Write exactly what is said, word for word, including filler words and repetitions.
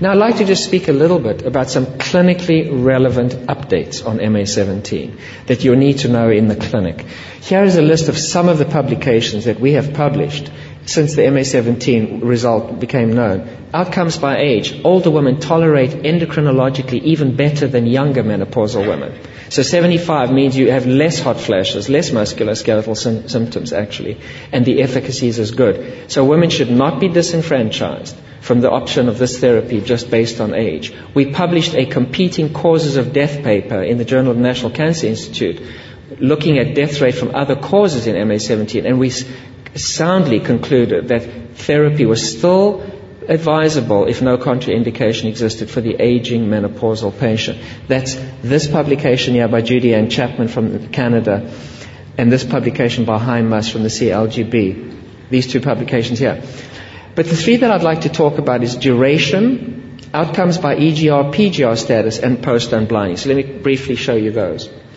Now I'd like to just speak a little bit about some clinically relevant updates on M A seventeen that you'll need to know in the clinic. Here is a list of some of the publications that we have published since the M A seventeen result became known. Outcomes by age. Older women tolerate endocrinologically even better than younger menopausal women. So seventy-five means you have less hot flashes, less musculoskeletal sim- symptoms actually, and the efficacy is as good. So women should not be disenfranchised from the option of this therapy just based on age. We published a competing causes of death paper in the Journal of the National Cancer Institute looking at death rate from other causes in M A seventeen, and we soundly concluded that therapy was still advisable if no contraindication existed for the aging menopausal patient. That's this publication here by Judy Ann Chapman from Canada and this publication by Chaim Mas from the C L G B. These two publications here. But the three that I'd like to talk about is duration, outcomes by E G R, P G R status, and post-unblinding. So let me briefly show you those.